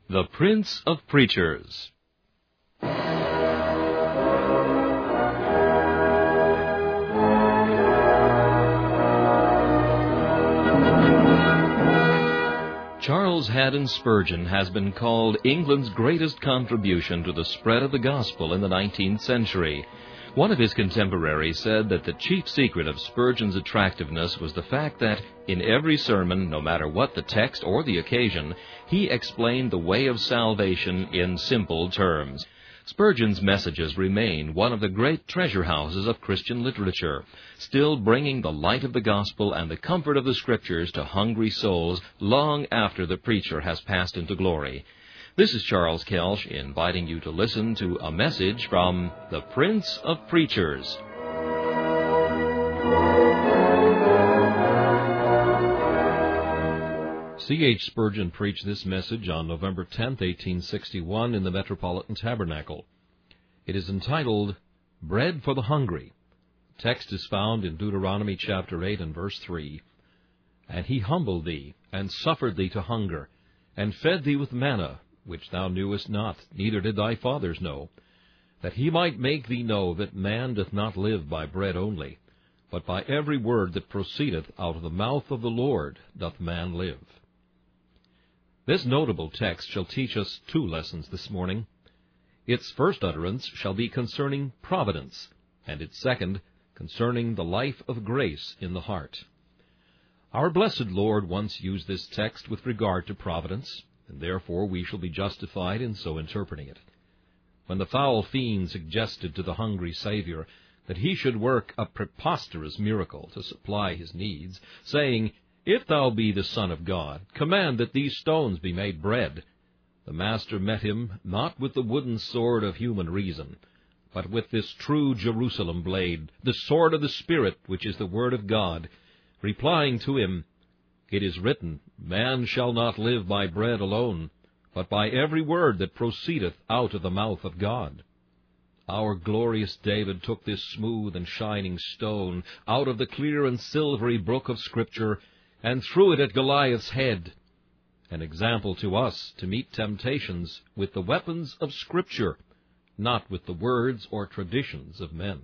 The Prince of Preachers. Charles Haddon Spurgeon has been called England's greatest contribution to the spread of the gospel in the 19th century. One of his contemporaries said that the chief secret of Spurgeon's attractiveness was the fact that, in every sermon, no matter what the text or the occasion, he explained the way of salvation in simple terms. Spurgeon's messages remain one of the great treasure houses of Christian literature, still bringing the light of the gospel and the comfort of the Scriptures to hungry souls long after the preacher has passed into glory. This is Charles Kelsch inviting you to listen to a message from the Prince of Preachers. C.H. Spurgeon preached this message on November 10, 1861, in the Metropolitan Tabernacle. It is entitled, Bread for the Hungry. The text is found in Deuteronomy chapter 8 and verse 3. And he humbled thee, and suffered thee to hunger, and fed thee with manna, which thou knewest not, neither did thy fathers know, that he might make thee know that man doth not live by bread only, but by every word that proceedeth out of the mouth of the Lord doth man live. This notable text shall teach us two lessons this morning. Its first utterance shall be concerning providence, and its second concerning the life of grace in the heart. Our blessed Lord once used this text with regard to providence, and therefore we shall be justified in so interpreting it. When the foul fiend suggested to the hungry Savior that he should work a preposterous miracle to supply his needs, saying, If thou be the Son of God, command that these stones be made bread, the Master met him not with the wooden sword of human reason, but with this true Jerusalem blade, the sword of the Spirit, which is the Word of God, replying to him, It is written, Man shall not live by bread alone, but by every word that proceedeth out of the mouth of God. Our glorious David took this smooth and shining stone out of the clear and silvery brook of Scripture, and threw it at Goliath's head, an example to us to meet temptations with the weapons of Scripture, not with the words or traditions of men.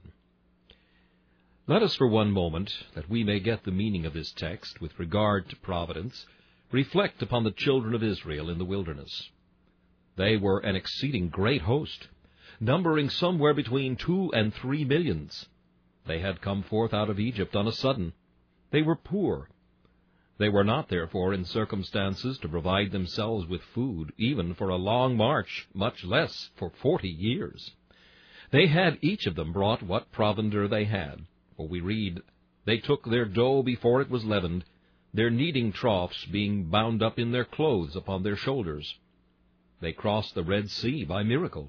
Let us for one moment, that we may get the meaning of this text with regard to providence, reflect upon the children of Israel in the wilderness. They were an exceeding great host, numbering somewhere between 2 and 3 millions. They had come forth out of Egypt on a sudden. They were poor. They were not, therefore, in circumstances to provide themselves with food, even for a long march, much less for 40 years. They had each of them brought what provender they had. For we read, They took their dough before it was leavened, their kneading troughs being bound up in their clothes upon their shoulders. They crossed the Red Sea by miracle.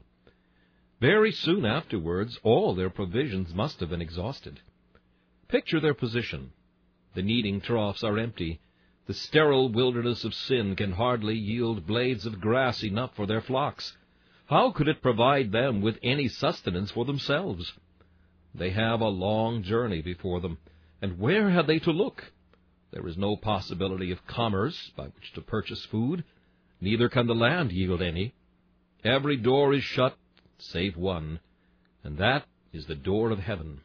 Very soon afterwards, all their provisions must have been exhausted. Picture their position. The kneading troughs are empty. The sterile wilderness of sin can hardly yield blades of grass enough for their flocks. How could it provide them with any sustenance for themselves? They have a long journey before them, and where have they to look? There is no possibility of commerce by which to purchase food, neither can the land yield any. Every door is shut, save one, and that is the door of heaven.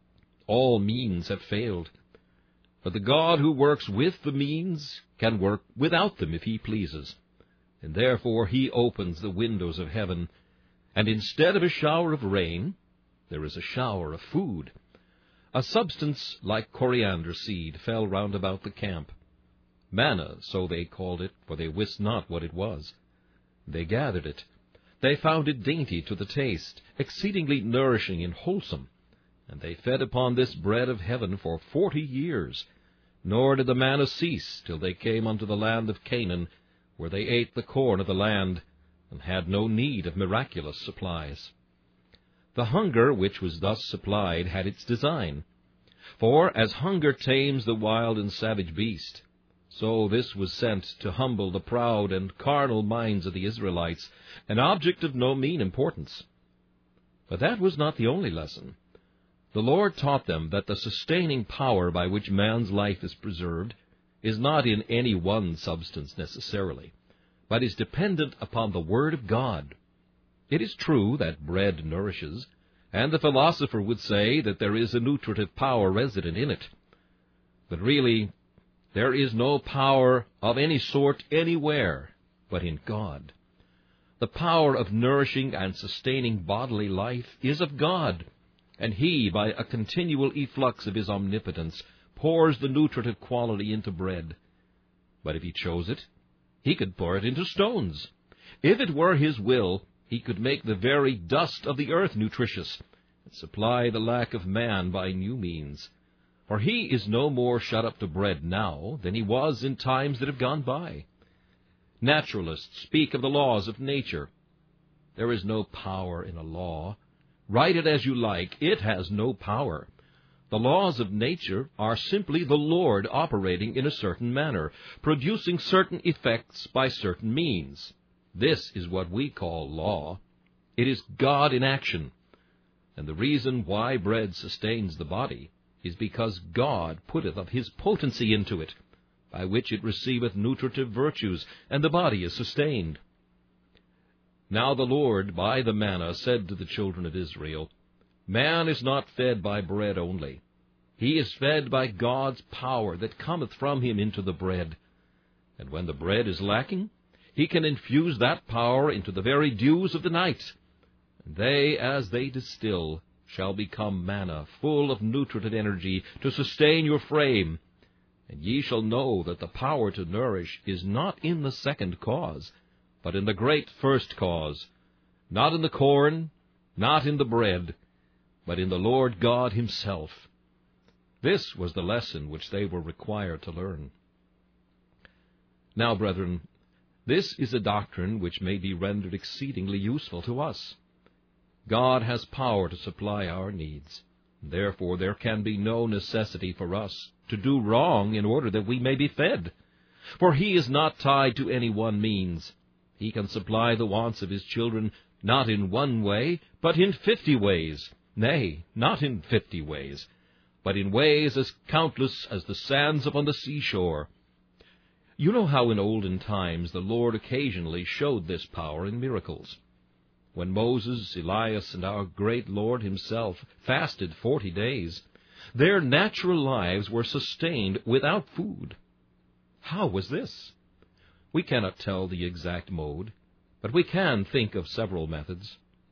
All means have failed. But the God who works with the means can work without them if he pleases, and therefore he opens the windows of heaven, and instead of a shower of rain, there is a shower of food. A substance like coriander seed fell round about the camp. Manna, so they called it, for they wist not what it was. They gathered it. They found it dainty to the taste, exceedingly nourishing and wholesome. And they fed upon this bread of heaven for 40 years. Nor did the manna cease till they came unto the land of Canaan, where they ate the corn of the land, and had no need of miraculous supplies. The hunger which was thus supplied had its design. For as hunger tames the wild and savage beast, so this was sent to humble the proud and carnal minds of the Israelites, an object of no mean importance. But that was not the only lesson. The Lord taught them that the sustaining power by which man's life is preserved is not in any one substance necessarily, but is dependent upon the Word of God. It is true that bread nourishes, and the philosopher would say that there is a nutritive power resident in it. But really, there is no power of any sort anywhere but in God. The power of nourishing and sustaining bodily life is of God, and He, by a continual efflux of His omnipotence, pours the nutritive quality into bread. But if He chose it, He could pour it into stones. If it were His will, He could make the very dust of the earth nutritious, and supply the lack of man by new means. For He is no more shut up to bread now than He was in times that have gone by. Naturalists speak of the laws of nature. There is no power in a law. Write it as you like, it has no power. The laws of nature are simply the Lord operating in a certain manner, producing certain effects by certain means. This is what we call law. It is God in action. And the reason why bread sustains the body is because God putteth of His potency into it, by which it receiveth nutritive virtues, and the body is sustained. Now the Lord by the manna said to the children of Israel, Man is not fed by bread only. He is fed by God's power that cometh from Him into the bread. And when the bread is lacking, He can infuse that power into the very dews of the night. And they, as they distill, shall become manna, full of nutritive energy to sustain your frame. And ye shall know that the power to nourish is not in the second cause, but in the great first cause, not in the corn, not in the bread, but in the Lord God Himself. This was the lesson which they were required to learn. Now, brethren, this is a doctrine which may be rendered exceedingly useful to us. God has power to supply our needs. Therefore, there can be no necessity for us to do wrong in order that we may be fed. For He is not tied to any one means. He can supply the wants of His children not in one way, but in 50 ways. Nay, not in 50 ways, but in ways as countless as the sands upon the seashore. You know how in olden times the Lord occasionally showed this power in miracles. When Moses, Elias, and our great Lord Himself fasted 40 days, their natural lives were sustained without food. How was this? We cannot tell the exact mode, but we can think of several methods.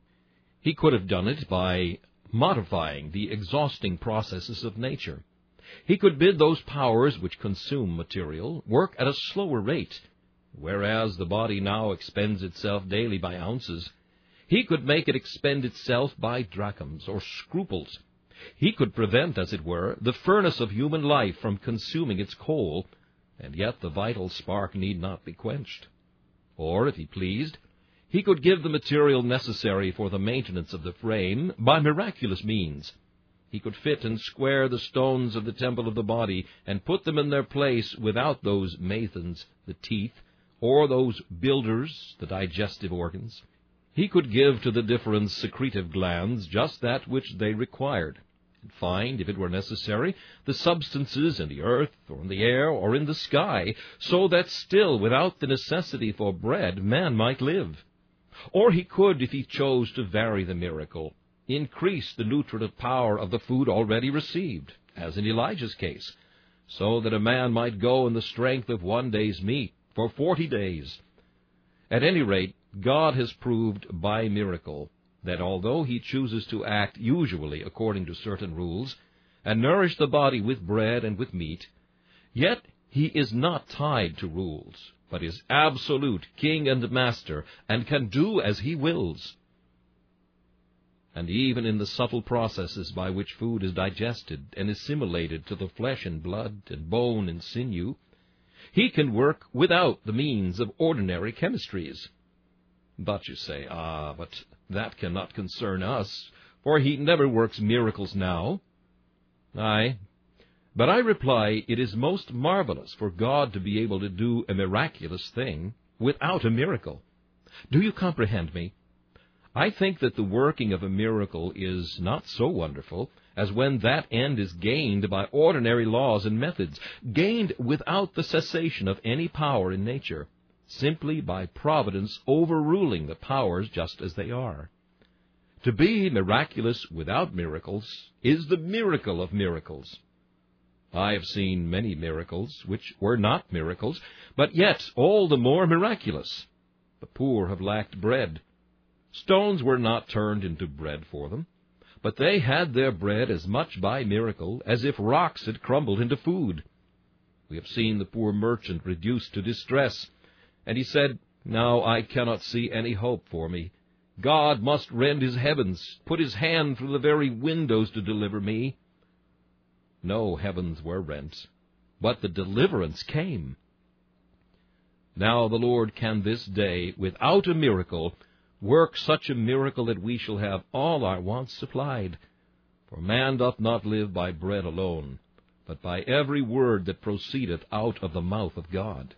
He could have done it by modifying the exhausting processes of nature. He could bid those powers which consume material work at a slower rate, whereas the body now expends itself daily by ounces. He could make it expend itself by drachms or scruples. He could prevent, as it were, the furnace of human life from consuming its coal, and yet the vital spark need not be quenched. Or, if He pleased, He could give the material necessary for the maintenance of the frame by miraculous means. He could fit and square the stones of the temple of the body and put them in their place without those mathens, the teeth, or those builders, the digestive organs. He could give to the different secretive glands just that which they required, and find, if it were necessary, the substances in the earth, or in the air, or in the sky, so that still, without the necessity for bread, man might live. Or He could, if He chose to vary the miracle, increase the nutritive power of the food already received, as in Elijah's case, so that a man might go in the strength of one day's meat for 40 days. At any rate, God has proved by miracle that although He chooses to act usually according to certain rules, and nourish the body with bread and with meat, yet He is not tied to rules, but is absolute King and Master, and can do as He wills. And even in the subtle processes by which food is digested and assimilated to the flesh and blood and bone and sinew, He can work without the means of ordinary chemistries. But you say, but that cannot concern us, for He never works miracles now. Aye, but I reply, it is most marvelous for God to be able to do a miraculous thing without a miracle. Do you comprehend me? I think that the working of a miracle is not so wonderful as when that end is gained by ordinary laws and methods, gained without the cessation of any power in nature, simply by providence overruling the powers just as they are. To be miraculous without miracles is the miracle of miracles. I have seen many miracles which were not miracles, but yet all the more miraculous. The poor have lacked bread. Stones were not turned into bread for them, but they had their bread as much by miracle as if rocks had crumbled into food. We have seen the poor merchant reduced to distress, and he said, "Now I cannot see any hope for me. God must rend his heavens, put his hand through the very windows to deliver me." No heavens were rent, but the deliverance came. Now the Lord can this day, without a miracle, work such a miracle that we shall have all our wants supplied. For man doth not live by bread alone, but by every word that proceedeth out of the mouth of God.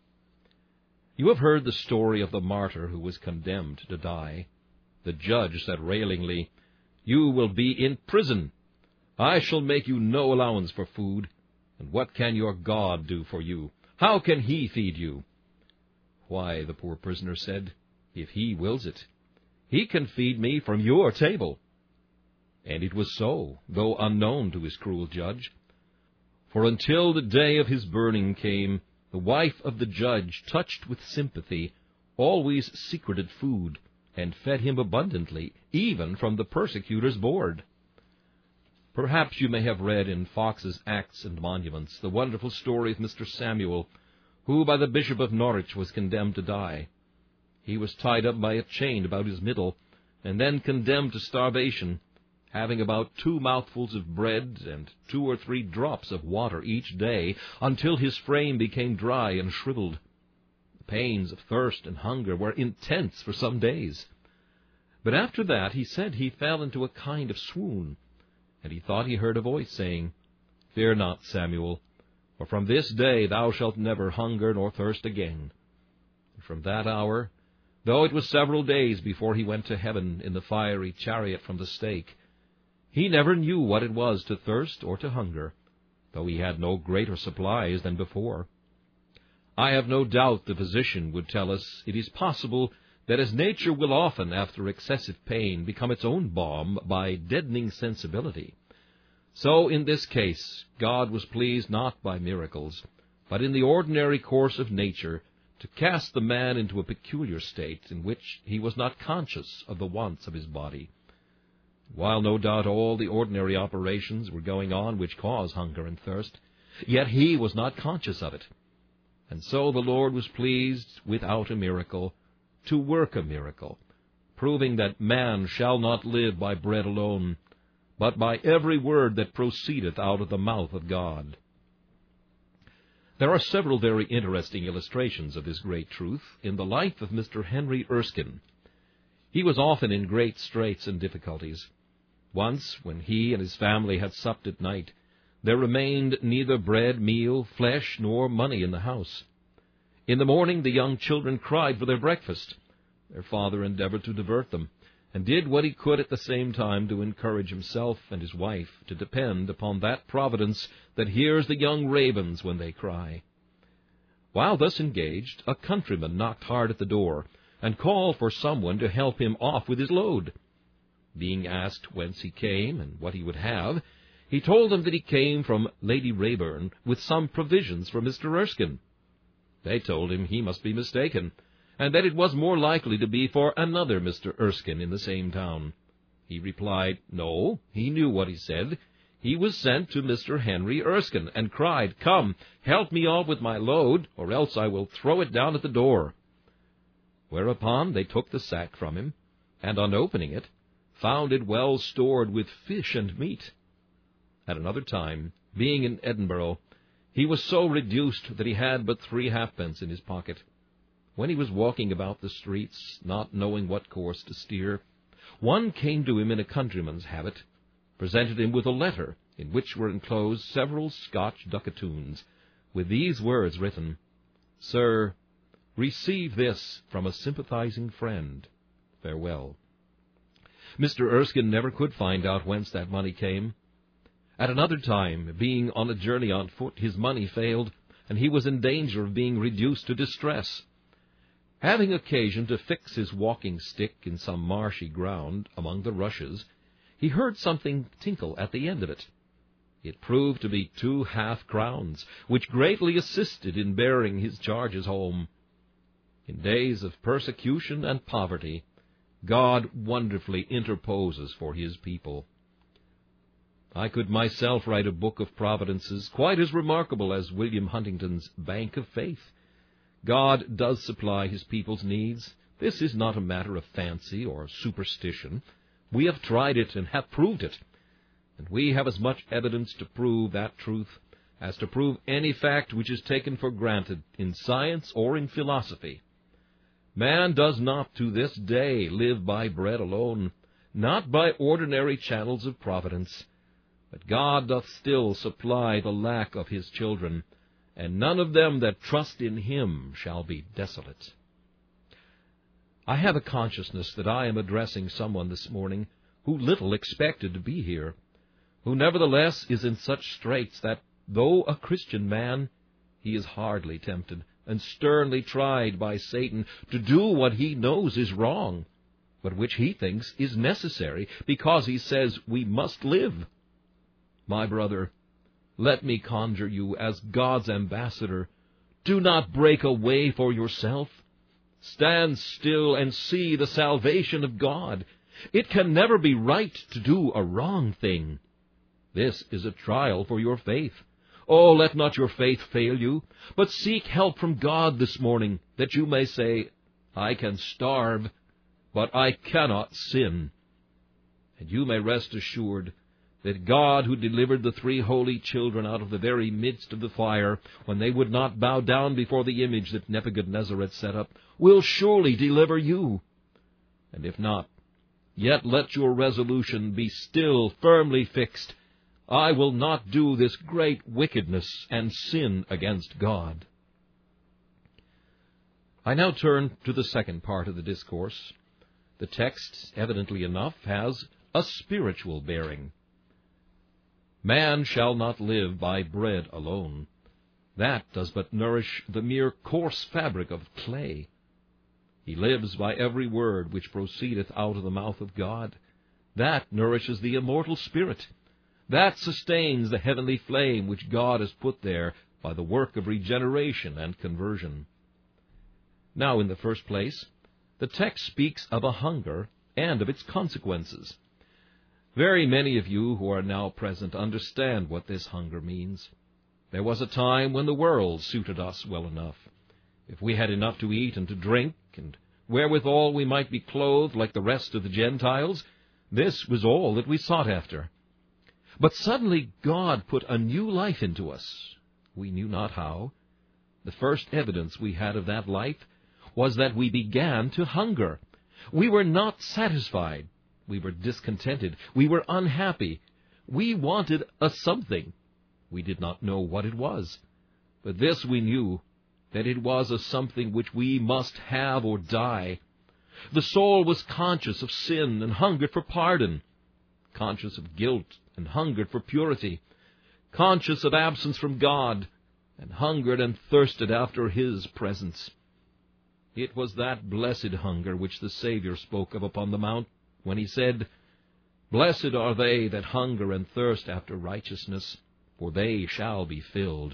You have heard the story of the martyr who was condemned to die. The judge said railingly, "You will be in prison. I shall make you no allowance for food. And what can your God do for you? How can he feed you?" "Why," the poor prisoner said, "if he wills it, he can feed me from your table." And it was so, though unknown to his cruel judge. For until the day of his burning came, the wife of the judge, touched with sympathy, always secreted food, and fed him abundantly, even from the persecutor's board. Perhaps you may have read in Fox's Acts and Monuments the wonderful story of Mr. Samuel, who by the Bishop of Norwich was condemned to die. He was tied up by a chain about his middle, and then condemned to starvation, having about 2 mouthfuls of bread and 2 or 3 drops of water each day, until his frame became dry and shriveled. The pains of thirst and hunger were intense for some days. But after that he said he fell into a kind of swoon, and he thought he heard a voice saying, "Fear not, Samuel, for from this day thou shalt never hunger nor thirst again." And from that hour, though it was several days before he went to heaven in the fiery chariot from the stake, he never knew what it was to thirst or to hunger, though he had no greater supplies than before. I have no doubt the physician would tell us it is possible that as nature will often, after excessive pain, become its own balm by deadening sensibility, so in this case God was pleased not by miracles, but in the ordinary course of nature, to cast the man into a peculiar state in which he was not conscious of the wants of his body. While no doubt all the ordinary operations were going on which cause hunger and thirst, yet he was not conscious of it. And so the Lord was pleased, without a miracle, to work a miracle, proving that man shall not live by bread alone, but by every word that proceedeth out of the mouth of God. There are several very interesting illustrations of this great truth in the life of Mr. Henry Erskine. He was often in great straits and difficulties. Once, when he and his family had supped at night, there remained neither bread, meal, flesh, nor money in the house. In the morning the young children cried for their breakfast. Their father endeavored to divert them, and did what he could at the same time to encourage himself and his wife to depend upon that providence that hears the young ravens when they cry. While thus engaged, a countryman knocked hard at the door, and called for someone to help him off with his load. Being asked whence he came and what he would have, he told them that he came from Lady Rayburn with some provisions for Mr. Erskine. They told him he must be mistaken, and that it was more likely to be for another Mr. Erskine in the same town. He replied, no, he knew what he said. He was sent to Mr. Henry Erskine, and cried, "Come, help me off with my load, or else I will throw it down at the door." Whereupon they took the sack from him, and on opening it, found it well stored with fish and meat. At another time, being in Edinburgh, he was so reduced that he had but 3 halfpence in his pocket. When he was walking about the streets, not knowing what course to steer, one came to him in a countryman's habit, presented him with a letter in which were enclosed several Scotch ducatoons, with these words written, "Sir, receive this from a sympathizing friend. Farewell." Mr. Erskine never could find out whence that money came. At another time, being on a journey on foot, his money failed, and he was in danger of being reduced to distress. Having occasion to fix his walking-stick in some marshy ground among the rushes, he heard something tinkle at the end of it. It proved to be 2 half-crowns, which greatly assisted in bearing his charges home. In days of persecution and poverty, God wonderfully interposes for his people. I could myself write a book of providences quite as remarkable as William Huntington's Bank of Faith. God does supply his people's needs. This is not a matter of fancy or superstition. We have tried it and have proved it, and we have as much evidence to prove that truth as to prove any fact which is taken for granted in science or in philosophy. Man does not to this day live by bread alone, not by ordinary channels of providence, but God doth still supply the lack of his children, and none of them that trust in him shall be desolate. I have a consciousness that I am addressing someone this morning who little expected to be here, who nevertheless is in such straits that, though a Christian man, he is hardly tempted and sternly tried by Satan to do what he knows is wrong, but which he thinks is necessary because he says we must live. My brother, let me conjure you as God's ambassador, do not break a way for yourself. Stand still and see the salvation of God. It can never be right to do a wrong thing. This is a trial for your faith. Oh, let not your faith fail you, but seek help from God this morning, that you may say, I can starve, but I cannot sin. And you may rest assured that God, who delivered the 3 holy children out of the very midst of the fire, when they would not bow down before the image that Nebuchadnezzar had set up, will surely deliver you. And if not, yet let your resolution be still firmly fixed. I will not do this great wickedness and sin against God. I now turn to the second part of the discourse. The text, evidently enough, has a spiritual bearing. Man shall not live by bread alone. That does but nourish the mere coarse fabric of clay. He lives by every word which proceedeth out of the mouth of God. That nourishes the immortal spirit. That sustains the heavenly flame which God has put there by the work of regeneration and conversion. Now, in the first place, the text speaks of a hunger and of its consequences. Very many of you who are now present understand what this hunger means. There was a time when the world suited us well enough. If we had enough to eat and to drink, and wherewithal we might be clothed like the rest of the Gentiles, this was all that we sought after. But suddenly God put a new life into us. We knew not how. The first evidence we had of that life was that we began to hunger. We were not satisfied. We were discontented. We were unhappy. We wanted a something. We did not know what it was. But this we knew, that it was a something which we must have or die. The soul was conscious of sin and hungered for pardon, conscious of guilt and hungered for purity, conscious of absence from God, and hungered and thirsted after his presence. It was that blessed hunger which the Savior spoke of upon the mount, when he said, Blessed are they that hunger and thirst after righteousness, for they shall be filled.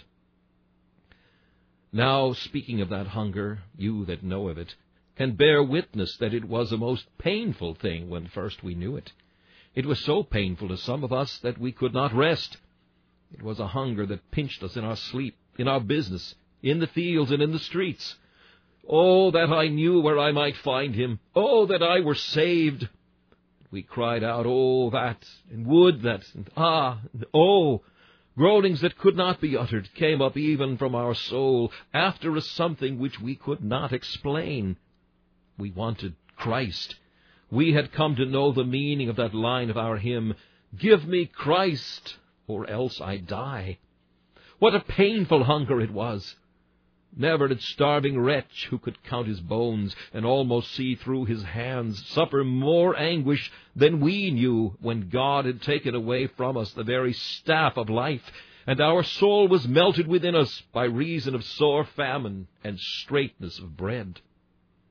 Now, speaking of that hunger, you that know of it can bear witness that it was a most painful thing when first we knew it. It was so painful to some of us that we could not rest. It was a hunger that pinched us in our sleep, in our business, in the fields and in the streets. Oh, that I knew where I might find him! Oh, that I were saved! We cried out, oh, that, and would that, and ah, and oh. Groanings that could not be uttered came up even from our soul, after a something which we could not explain. We wanted Christ. We had come to know the meaning of that line of our hymn, Give me Christ, or else I die. What a painful hunger it was! Never did starving wretch, who could count his bones and almost see through his hands, suffer more anguish than we knew when God had taken away from us the very staff of life, and our soul was melted within us by reason of sore famine and straitness of bread.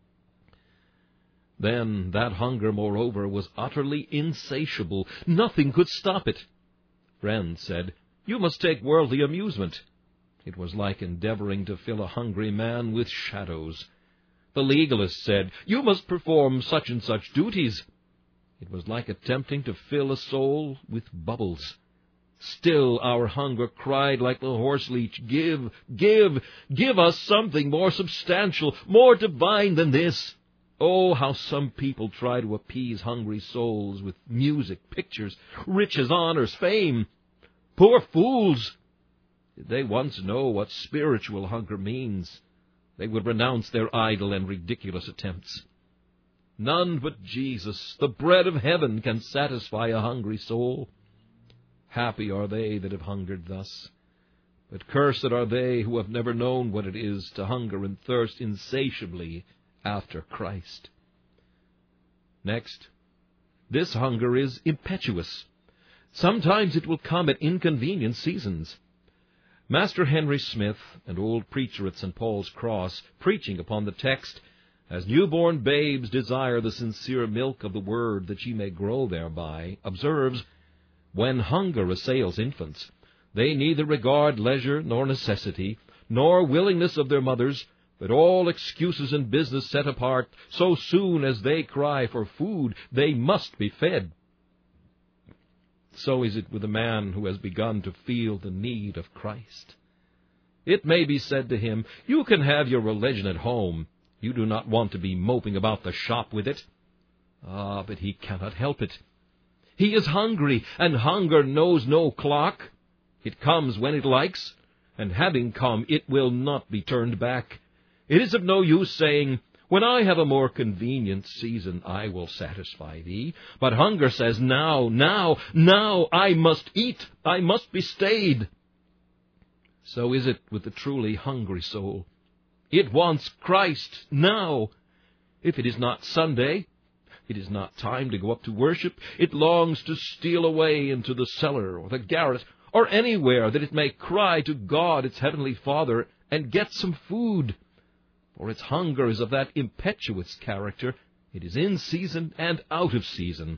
Then that hunger, moreover, was utterly insatiable. Nothing could stop it. Friends said, "You must take worldly amusement." It was like endeavoring to fill a hungry man with shadows. The legalist said, "You must perform such and such duties." It was like attempting to fill a soul with bubbles. Still our hunger cried like the horseleech, "Give, give, give us something more substantial, more divine than this." Oh, how some people try to appease hungry souls with music, pictures, riches, honors, fame. Poor fools! Did they once know what spiritual hunger means, they would renounce their idle and ridiculous attempts. None but Jesus, the bread of heaven, can satisfy a hungry soul. Happy are they that have hungered thus, but cursed are they who have never known what it is to hunger and thirst insatiably after Christ. Next, this hunger is impetuous. Sometimes it will come at inconvenient seasons. Master Henry Smith, an old preacher at St. Paul's Cross, preaching upon the text, "As newborn babes desire the sincere milk of the Word, that ye may grow thereby," observes, "When hunger assails infants, they neither regard leisure nor necessity, nor willingness of their mothers, but all excuses and business set apart. So soon as they cry for food, they must be fed." So is it with a man who has begun to feel the need of Christ. It may be said to him, "You can have your religion at home. You do not want to be moping about the shop with it." But he cannot help it. He is hungry, and hunger knows no clock. It comes when it likes, and having come, it will not be turned back. It is of no use saying, "When I have a more convenient season, I will satisfy thee." But hunger says, "Now, now, now, I must eat, I must be stayed." So is it with the truly hungry soul. It wants Christ now. If it is not Sunday, it is not time to go up to worship, it longs to steal away into the cellar or the garret, or anywhere that it may cry to God, its heavenly Father, and get some food. For its hunger is of that impetuous character. It is in season and out of season.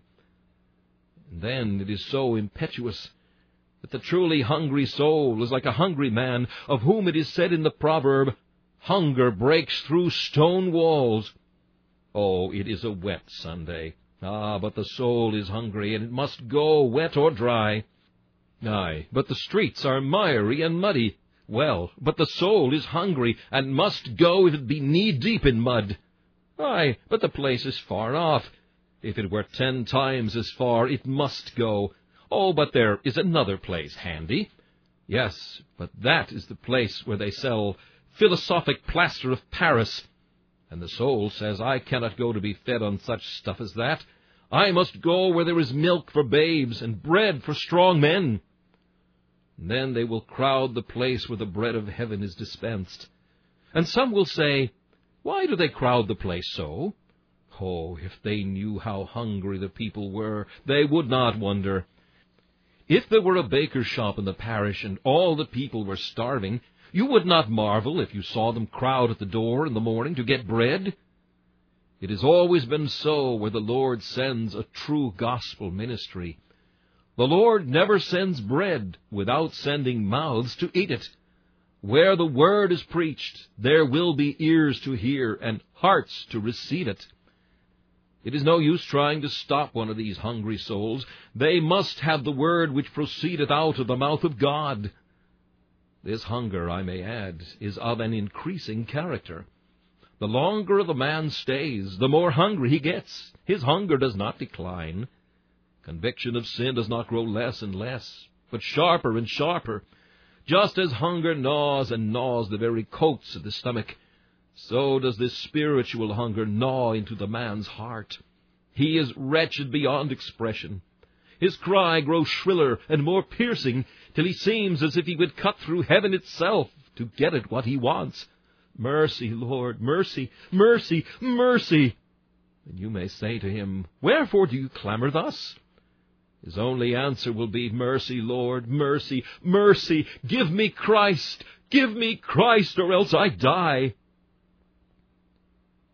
And then it is so impetuous that the truly hungry soul is like a hungry man, of whom it is said in the proverb, "Hunger breaks through stone walls." Oh, it is a wet Sunday. But the soul is hungry, and it must go, wet or dry. Aye, but the streets are miry and muddy. Well, but the soul is hungry, and must go if it be knee-deep in mud. Aye, but the place is far off. If it were 10 times as far, it must go. Oh, but there is another place handy. Yes, but that is the place where they sell philosophic plaster of Paris. And the soul says, "I cannot go to be fed on such stuff as that. I must go where there is milk for babes and bread for strong men." And then they will crowd the place where the bread of heaven is dispensed. And some will say, "Why do they crowd the place so?" Oh, if they knew how hungry the people were, they would not wonder. If there were a baker's shop in the parish and all the people were starving, you would not marvel if you saw them crowd at the door in the morning to get bread. It has always been so where the Lord sends a true gospel ministry. The Lord never sends bread without sending mouths to eat it. Where the word is preached, there will be ears to hear and hearts to receive it. It is no use trying to stop one of these hungry souls. They must have the word which proceedeth out of the mouth of God. This hunger, I may add, is of an increasing character. The longer the man stays, the more hungry he gets. His hunger does not decline. Conviction of sin does not grow less and less, but sharper and sharper. Just as hunger gnaws and gnaws the very coats of the stomach, so does this spiritual hunger gnaw into the man's heart. He is wretched beyond expression. His cry grows shriller and more piercing, till he seems as if he would cut through heaven itself to get at what he wants. "Mercy, Lord, mercy, mercy, mercy!" And you may say to him, "Wherefore do you clamor thus?" His only answer will be, "Mercy, Lord, mercy, mercy! Give me Christ, or else I die."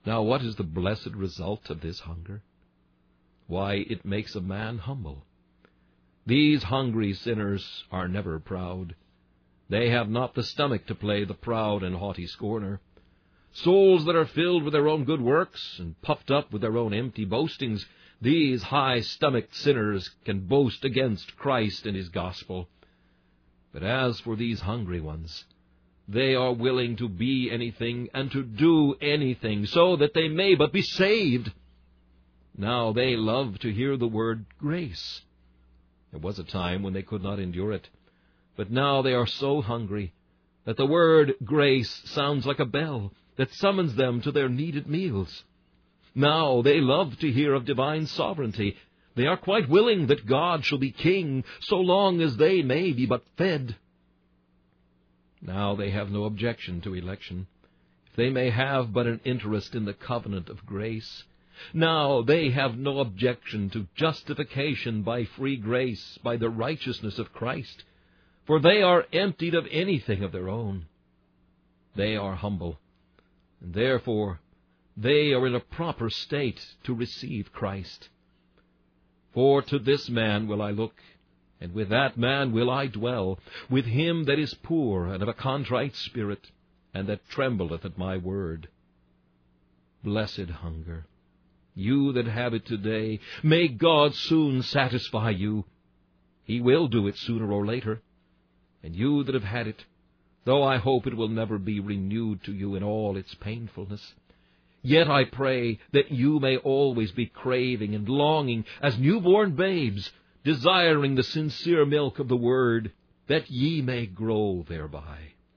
Now, what is the blessed result of this hunger? Why, it makes a man humble. These hungry sinners are never proud. They have not the stomach to play the proud and haughty scorner. Souls that are filled with their own good works and puffed up with their own empty boastings, these high-stomached sinners can boast against Christ and His gospel. But as for these hungry ones, they are willing to be anything and to do anything so that they may but be saved. Now they love to hear the word grace. There was a time when they could not endure it, but now they are so hungry that the word grace sounds like a bell that summons them to their needed meals. Now they love to hear of divine sovereignty. They are quite willing that God shall be king, so long as they may be but fed. Now they have no objection to election, if they may have but an interest in the covenant of grace. Now they have no objection to justification by free grace, by the righteousness of Christ, for they are emptied of anything of their own. They are humble, and therefore they are in a proper state to receive Christ. For to this man will I look, and with that man will I dwell, with him that is poor and of a contrite spirit, and that trembleth at my word. Blessed hunger, you that have it today, may God soon satisfy you. He will do it sooner or later. And you that have had it, though I hope it will never be renewed to you in all its painfulness, yet I pray that you may always be craving and longing as newborn babes, desiring the sincere milk of the Word, that ye may grow thereby.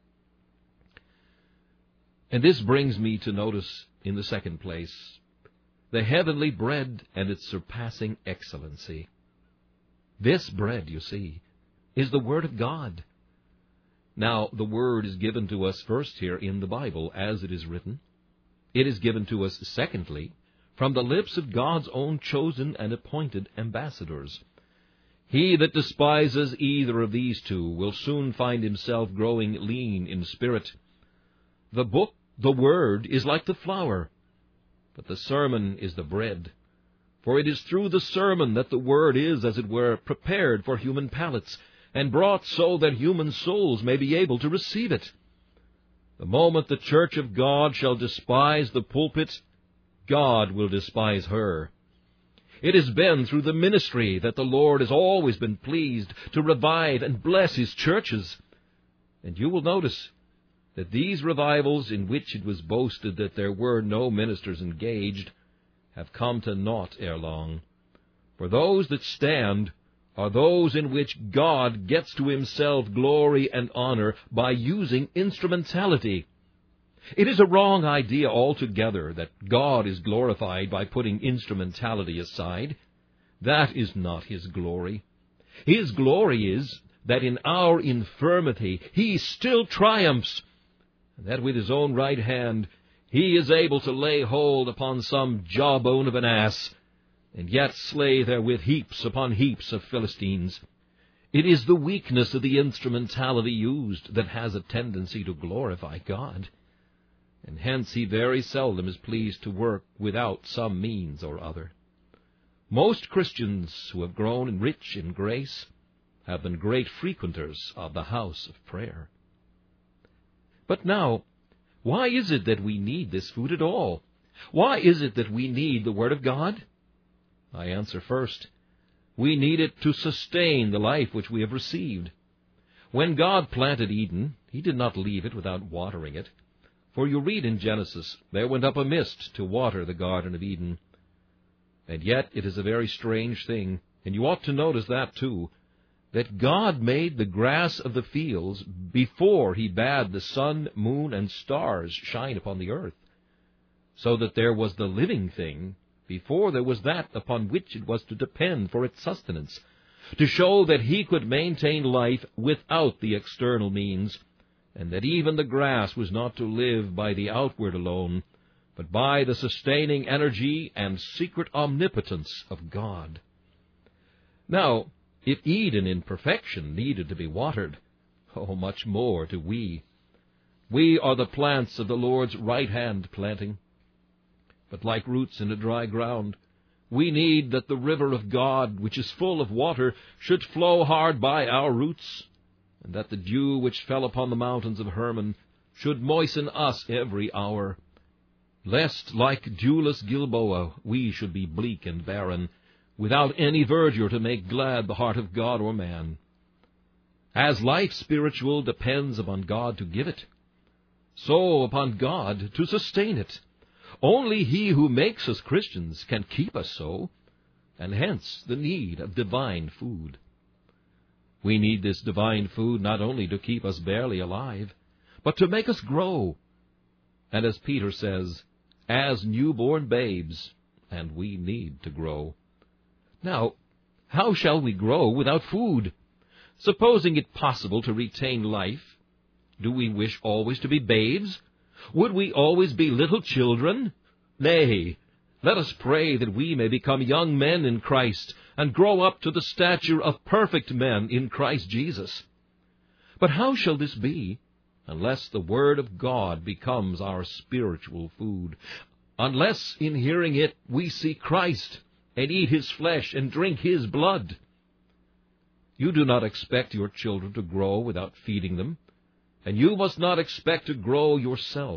And this brings me to notice, in the second place, the heavenly bread and its surpassing excellency. This bread, you see, is the Word of God. Now, the Word is given to us first here in the Bible, as it is written. It is given to us, secondly, from the lips of God's own chosen and appointed ambassadors. He that despises either of these two will soon find himself growing lean in spirit. The book, the Word, is like the flour, but the sermon is the bread. For it is through the sermon that the Word is, as it were, prepared for human palates, and brought so that human souls may be able to receive it. The moment the Church of God shall despise the pulpit, God will despise her. It has been through the ministry that the Lord has always been pleased to revive and bless His churches. And you will notice that these revivals, in which it was boasted that there were no ministers engaged, have come to naught ere long. For those that stand are those in which God gets to Himself glory and honor by using instrumentality. It is a wrong idea altogether that God is glorified by putting instrumentality aside. That is not His glory. His glory is that in our infirmity He still triumphs, and that with His own right hand He is able to lay hold upon some jawbone of an ass, and yet slay therewith heaps upon heaps of Philistines. It is the weakness of the instrumentality used that has a tendency to glorify God, and hence He very seldom is pleased to work without some means or other. Most Christians who have grown rich in grace have been great frequenters of the house of prayer. But now, why is it that we need this food at all? Why is it that we need the Word of God? I answer first, we need it to sustain the life which we have received. When God planted Eden, He did not leave it without watering it. For you read in Genesis, there went up a mist to water the Garden of Eden. And yet it is a very strange thing, and you ought to notice that too, that God made the grass of the fields before He bade the sun, moon, and stars shine upon the earth, so that there was the living thing before there was that upon which it was to depend for its sustenance, to show that He could maintain life without the external means, and that even the grass was not to live by the outward alone, but by the sustaining energy and secret omnipotence of God. Now, if Eden in perfection needed to be watered, oh, much more do we. We are the plants of the Lord's right hand planting. but like roots in a dry ground. We need that the river of God, which is full of water, should flow hard by our roots, and that the dew which fell upon the mountains of Hermon should moisten us every hour, lest, like dewless Gilboa, we should be bleak and barren, without any verdure to make glad the heart of God or man. As life spiritual depends upon God to give it, so upon God to sustain it. Only He who makes us Christians can keep us so, and hence the need of divine food. We need this divine food not only to keep us barely alive, but to make us grow. And as Peter says, as newborn babes, and we need to grow. Now, how shall we grow without food? Supposing it possible to retain life, do we wish always to be babes? Would we always be little children? Nay, let us pray that we may become young men in Christ, and grow up to the stature of perfect men in Christ Jesus. But how shall this be, unless the Word of God becomes our spiritual food, unless in hearing it we see Christ, and eat His flesh, and drink His blood? You do not expect your children to grow without feeding them, and you must not expect to grow yourself.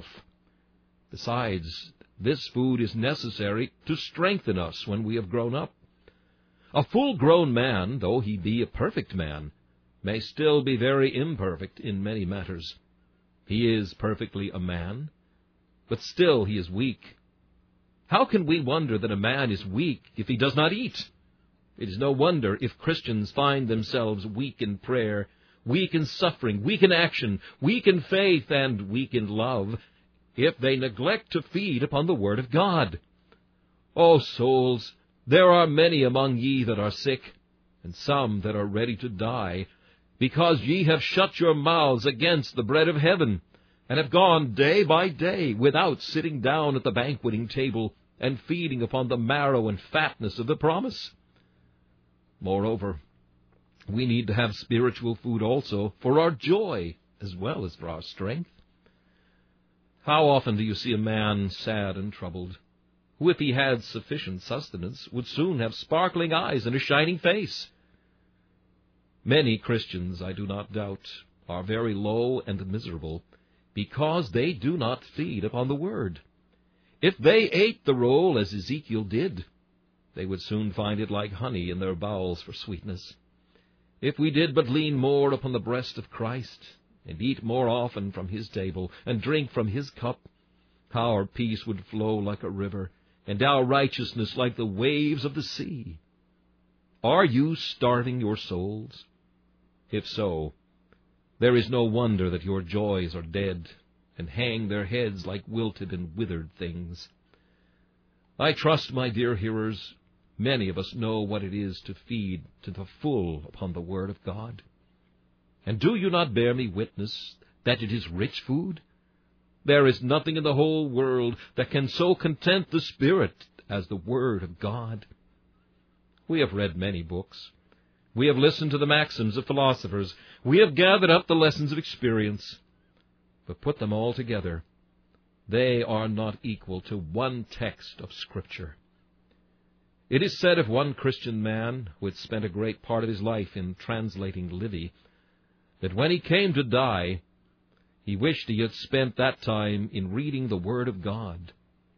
Besides, this food is necessary to strengthen us when we have grown up. A full-grown man, though he be a perfect man, may still be very imperfect in many matters. He is perfectly a man, but still he is weak. How can we wonder that a man is weak if he does not eat? It is no wonder if Christians find themselves weak in prayer, weak in suffering, weak in action, weak in faith, and weak in love, if they neglect to feed upon the Word of God. O souls, there are many among ye that are sick, and some that are ready to die, because ye have shut your mouths against the bread of heaven, and have gone day by day without sitting down at the banqueting table, and feeding upon the marrow and fatness of the promise. Moreover, we need to have spiritual food also for our joy as well as for our strength. How often do you see a man sad and troubled, who, if he had sufficient sustenance, would soon have sparkling eyes and a shining face? Many Christians, I do not doubt, are very low and miserable, because they do not feed upon the Word. If they ate the roll as Ezekiel did, they would soon find it like honey in their bowels for sweetness. If we did but lean more upon the breast of Christ, and eat more often from His table, and drink from His cup, our peace would flow like a river, and our righteousness like the waves of the sea. Are you starving your souls? If so, there is no wonder that your joys are dead, and hang their heads like wilted and withered things. I trust, my dear hearers, many of us know what it is to feed to the full upon the Word of God. And do you not bear me witness that it is rich food? There is nothing in the whole world that can so content the spirit as the Word of God. We have read many books. We have listened to the maxims of philosophers. We have gathered up the lessons of experience. But put them all together, they are not equal to one text of Scripture. It is said of one Christian man who had spent a great part of his life in translating Livy, that when he came to die, he wished he had spent that time in reading the Word of God.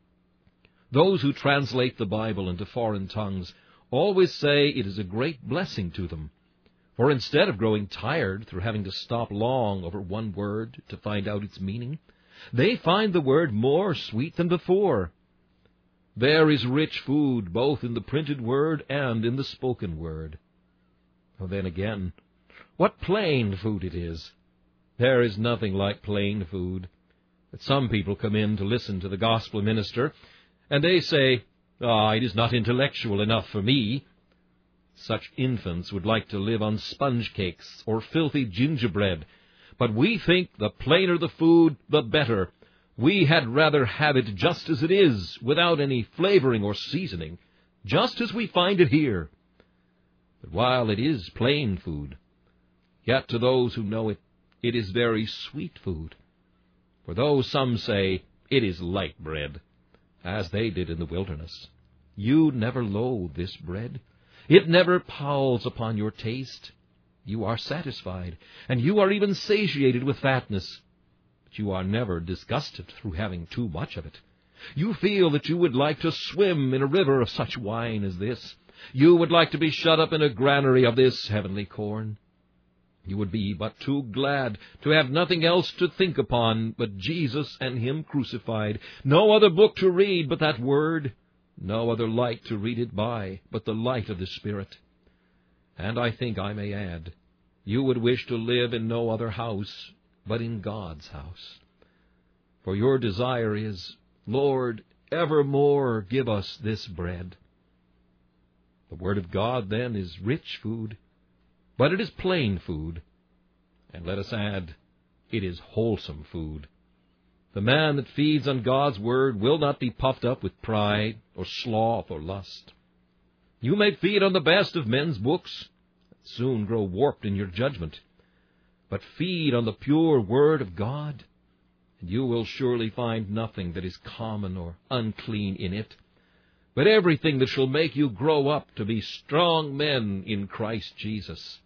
Those who translate the Bible into foreign tongues always say it is a great blessing to them, for instead of growing tired through having to stop long over one word to find out its meaning, they find the word more sweet than before. There is rich food both in the printed word and in the spoken word. Then again, what plain food it is! There is nothing like plain food. But some people come in to listen to the gospel minister, and they say, it is not intellectual enough for me. Such infants would like to live on sponge cakes or filthy gingerbread, but we think the plainer the food, the better. We had rather have it just as it is, without any flavoring or seasoning, just as we find it here. But while it is plain food, yet to those who know it, it is very sweet food. For though some say it is light bread, as they did in the wilderness. You never loathe this bread. It never palls upon your taste. You are satisfied, and you are even satiated with fatness. But you are never disgusted through having too much of it. You feel that you would like to swim in a river of such wine as this. You would like to be shut up in a granary of this heavenly corn. You would be but too glad to have nothing else to think upon but Jesus and Him crucified, no other book to read but that Word, no other light to read it by but the light of the Spirit. And I think I may add, you would wish to live in no other house but in God's house. For your desire is, Lord, evermore give us this bread. The Word of God, then, is rich food, but it is plain food. And let us add, it is wholesome food. The man that feeds on God's Word will not be puffed up with pride or sloth or lust. You may feed on the best of men's books, and soon grow warped in your judgment. But feed on the pure Word of God, and you will surely find nothing that is common or unclean in it, but everything that shall make you grow up to be strong men in Christ Jesus.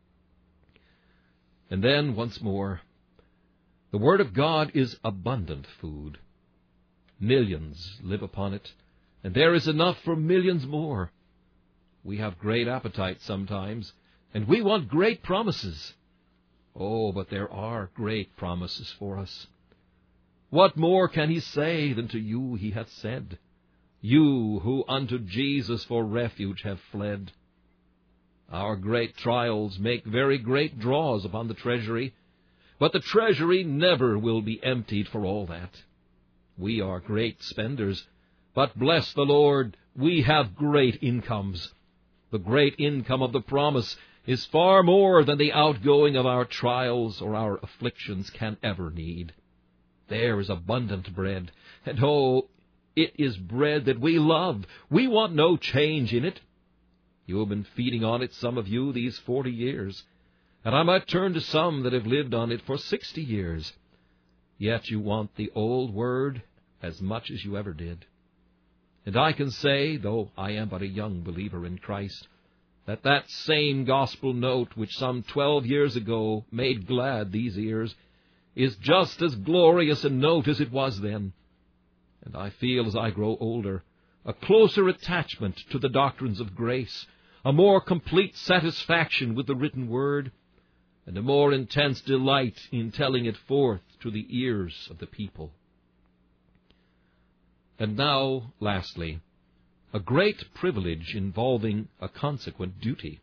And then, once more, the Word of God is abundant food. Millions live upon it, and there is enough for millions more. We have great appetite sometimes, and we want great promises. Oh, but there are great promises for us. What more can He say than to you He hath said, you who unto Jesus for refuge have fled? Our great trials make very great draws upon the treasury, but the treasury never will be emptied for all that. We are great spenders, but bless the Lord, we have great incomes. The great income of the promise is far more than the outgoing of our trials or our afflictions can ever need. There is abundant bread, and oh, it is bread that we love. We want no change in it. You have been feeding on it, some of you, these 40 years, and I might turn to some that have lived on it for 60 years. Yet you want the old Word as much as you ever did. And I can say, though I am but a young believer in Christ, that that same gospel note which some 12 years ago made glad these ears is just as glorious a note as it was then. And I feel as I grow older a closer attachment to the doctrines of grace, a more complete satisfaction with the written Word, and a more intense delight in telling it forth to the ears of the people. And now, lastly, a great privilege involving a consequent duty.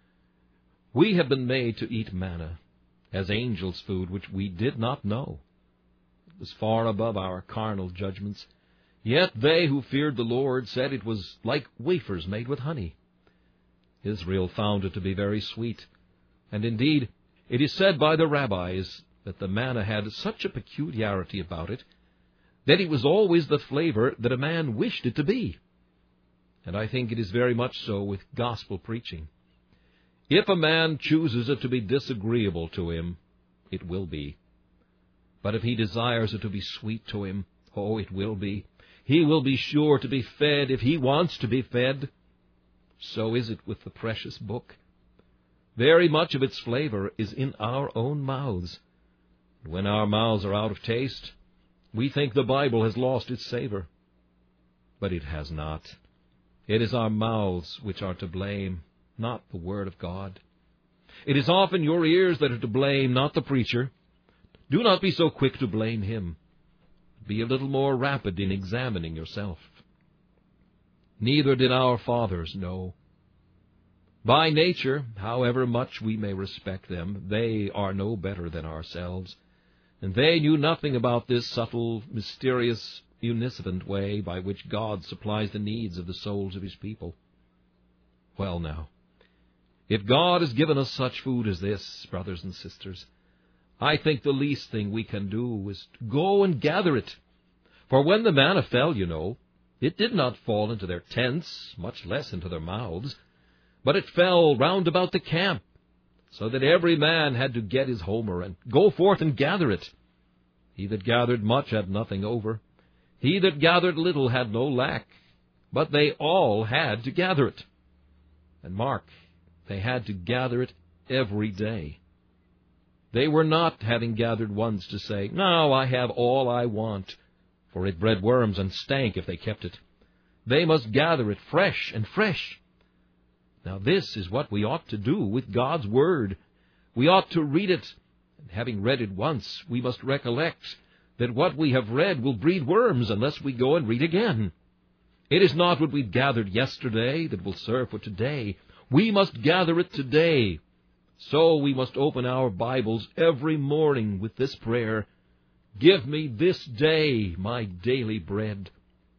We have been made to eat manna, as angels' food, which we did not know. It was far above our carnal judgments, yet they who feared the Lord said it was like wafers made with honey. Israel found it to be very sweet, and indeed it is said by the rabbis that the manna had such a peculiarity about it that it was always the flavor that a man wished it to be. And I think it is very much so with gospel preaching. If a man chooses it to be disagreeable to him, it will be. But if he desires it to be sweet to him, oh, it will be. He will be sure to be fed if he wants to be fed. So is it with the precious book. Very much of its flavor is in our own mouths. When our mouths are out of taste, we think the Bible has lost its savor. But it has not. It is our mouths which are to blame, not the Word of God. It is often your ears that are to blame, not the preacher. Do not be so quick to blame him. Be a little more rapid in examining yourself. Neither did our fathers know. By nature, however much we may respect them, they are no better than ourselves, and they knew nothing about this subtle, mysterious, munificent way by which God supplies the needs of the souls of His people. Well now, if God has given us such food as this, brothers and sisters, I think the least thing we can do is go and gather it. For when the manna fell, you know, it did not fall into their tents, much less into their mouths, but it fell round about the camp, so that every man had to get his homer and go forth and gather it. He that gathered much had nothing over. He that gathered little had no lack, but they all had to gather it. And mark, they had to gather it every day. They were not, having gathered once, to say, "Now I have all I want," for it bred worms and stank if they kept it. They must gather it fresh and fresh. Now this is what we ought to do with God's Word. We ought to read it, and having read it once, we must recollect that what we have read will breed worms unless we go and read again. It is not what we gathered yesterday that will serve for today. We must gather it today. So we must open our Bibles every morning with this prayer, "Give me this day my daily bread."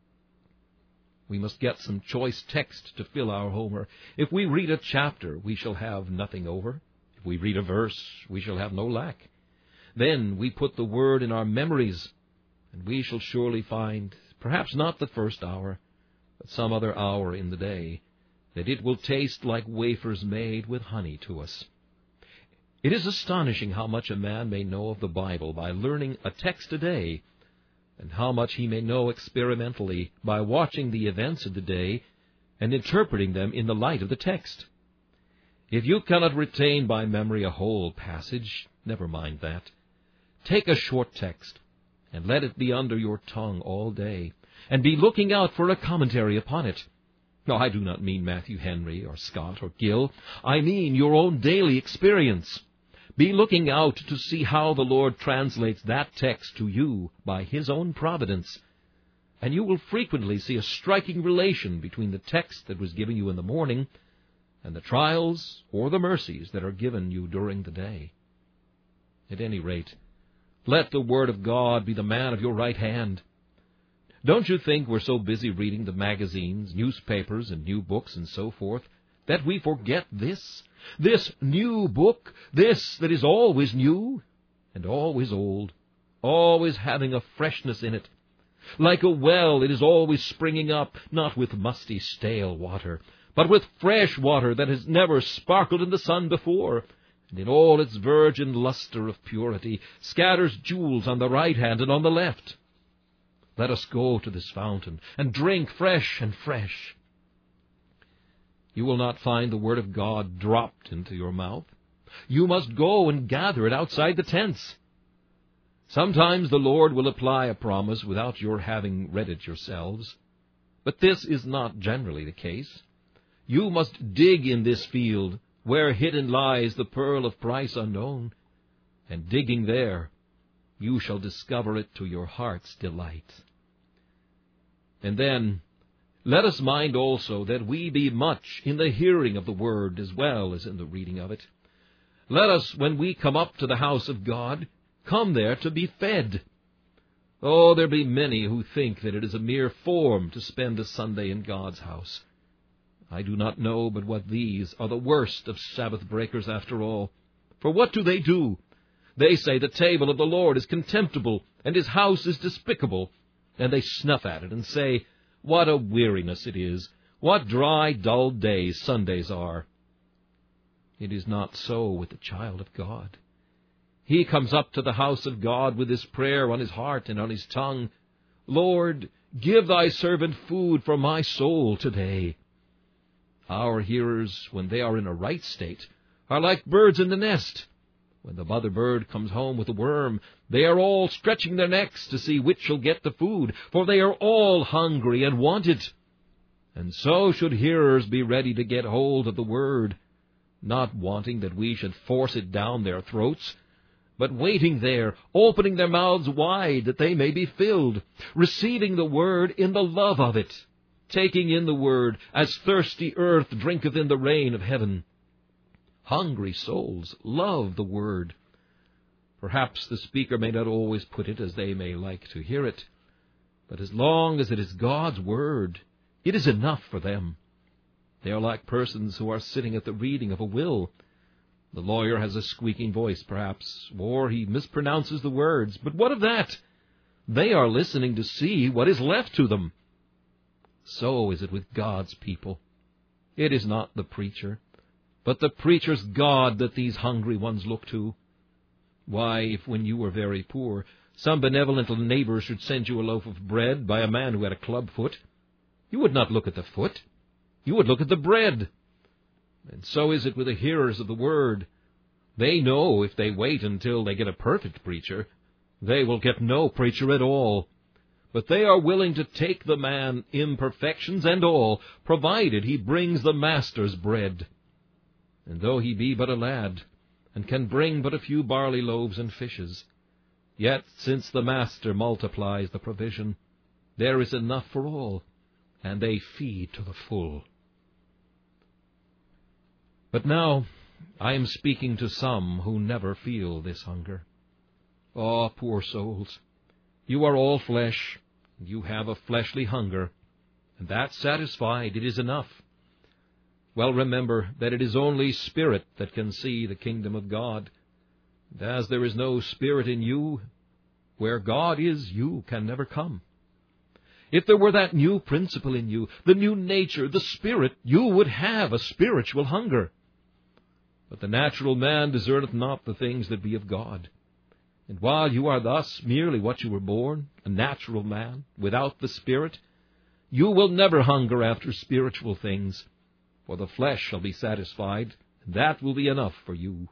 We must get some choice text to fill our Homer. If we read a chapter, we shall have nothing over. If we read a verse, we shall have no lack. Then we put the Word in our memories, and we shall surely find, perhaps not the first hour, but some other hour in the day, that it will taste like wafers made with honey to us. It is astonishing how much a man may know of the Bible by learning a text a day, and how much he may know experimentally by watching the events of the day and interpreting them in the light of the text. If you cannot retain by memory a whole passage, never mind that. Take a short text, and let it be under your tongue all day, and be looking out for a commentary upon it. No, I do not mean Matthew Henry or Scott or Gill. I mean your own daily experience. Be looking out to see how the Lord translates that text to you by His own providence. And you will frequently see a striking relation between the text that was given you in the morning and the trials or the mercies that are given you during the day. At any rate, let the Word of God be the man of your right hand. Don't you think we're so busy reading the magazines, newspapers, and new books and so forth, that we forget this new book, this that is always new and always old, always having a freshness in it. Like a well, it is always springing up, not with musty, stale water, but with fresh water that has never sparkled in the sun before, and in all its virgin luster of purity scatters jewels on the right hand and on the left. Let us go to this fountain and drink fresh and fresh. You will not find the Word of God dropped into your mouth. You must go and gather it outside the tents. Sometimes the Lord will apply a promise without your having read it yourselves, but this is not generally the case. You must dig in this field, where hidden lies the pearl of price unknown, and digging there, you shall discover it to your heart's delight. And then, let us mind also that we be much in the hearing of the Word as well as in the reading of it. Let us, when we come up to the house of God, come there to be fed. Oh, there be many who think that it is a mere form to spend a Sunday in God's house. I do not know but what these are the worst of Sabbath breakers after all. For what do? They say the table of the Lord is contemptible, and His house is despicable, and they snuff at it and say, "What a weariness it is! What dry, dull days Sundays are!" It is not so with the child of God. He comes up to the house of God with his prayer on his heart and on his tongue. "Lord, give thy servant food for my soul today." Our hearers, when they are in a right state, are like birds in the nest. When the mother bird comes home with a worm, they are all stretching their necks to see which shall get the food, for they are all hungry and want it. And so should hearers be ready to get hold of the Word, not wanting that we should force it down their throats, but waiting there, opening their mouths wide that they may be filled, receiving the Word in the love of it, taking in the Word as thirsty earth drinketh in the rain of heaven. Hungry souls love the Word. Perhaps the speaker may not always put it as they may like to hear it, but as long as it is God's Word, it is enough for them. They are like persons who are sitting at the reading of a will. The lawyer has a squeaking voice, perhaps, or he mispronounces the words, but what of that? They are listening to see what is left to them. So is it with God's people. It is not the preacher, but the preacher's God that these hungry ones look to. Why, if when you were very poor, some benevolent neighbor should send you a loaf of bread by a man who had a club foot, you would not look at the foot. You would look at the bread. And so is it with the hearers of the word. They know if they wait until they get a perfect preacher, they will get no preacher at all. But they are willing to take the man, imperfections and all, provided he brings the master's bread. And though he be but a lad, and can bring but a few barley loaves and fishes, yet since the master multiplies the provision, there is enough for all, and they feed to the full. But now I am speaking to some who never feel this hunger. Ah, poor souls! You are all flesh, and you have a fleshly hunger, and that satisfied, it is enough. Well, remember that it is only spirit that can see the kingdom of God. And as there is no spirit in you, where God is, you can never come. If there were that new principle in you, the new nature, the spirit, you would have a spiritual hunger. But the natural man discerneth not the things that be of God. And while you are thus merely what you were born, a natural man, without the Spirit, you will never hunger after spiritual things, for the flesh shall be satisfied, and that will be enough for you.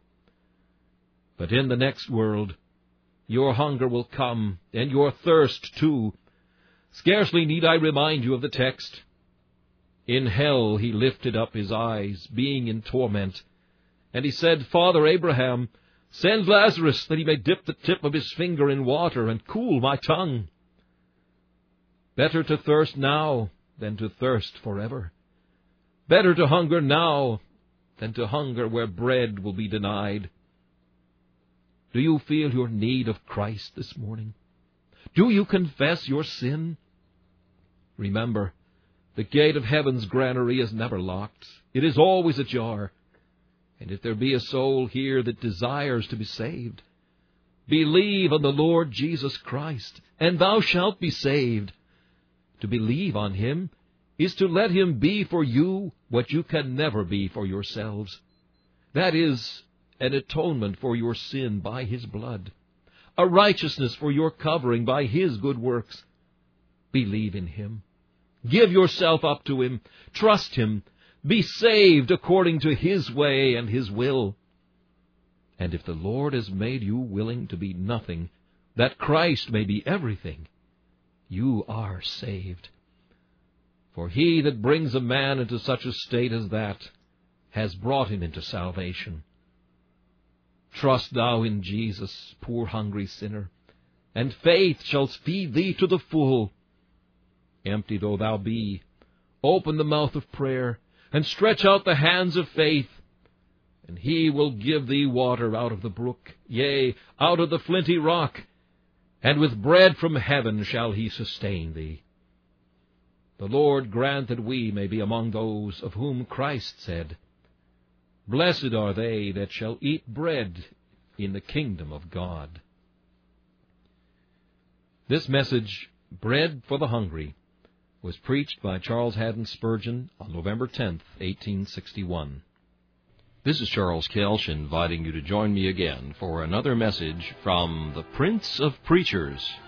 But in the next world, your hunger will come, and your thirst too. Scarcely need I remind you of the text. In hell he lifted up his eyes, being in torment, and he said, Father Abraham, send Lazarus, that he may dip the tip of his finger in water and cool my tongue. Better to thirst now than to thirst forever. Better to hunger now than to hunger where bread will be denied. Do you feel your need of Christ this morning? Do you confess your sin? Remember, the gate of heaven's granary is never locked. It is always ajar. And if there be a soul here that desires to be saved, believe on the Lord Jesus Christ, and thou shalt be saved. To believe on him is to let him be for you what you can never be for yourselves. That is, an atonement for your sin by his blood, a righteousness for your covering by his good works. Believe in him. Give yourself up to him. Trust him. Be saved according to his way and his will. And if the Lord has made you willing to be nothing, that Christ may be everything, you are saved. For he that brings a man into such a state as that has brought him into salvation. Trust thou in Jesus, poor hungry sinner, and faith shall feed thee to the full. Empty though thou be, open the mouth of prayer, and stretch out the hands of faith, and he will give thee water out of the brook, yea, out of the flinty rock, and with bread from heaven shall he sustain thee. The Lord grant that we may be among those of whom Christ said, Blessed are they that shall eat bread in the kingdom of God. This message, Bread for the Hungry, was preached by Charles Haddon Spurgeon on November 10th, 1861. This is Charles Kelsch inviting you to join me again for another message from the Prince of Preachers,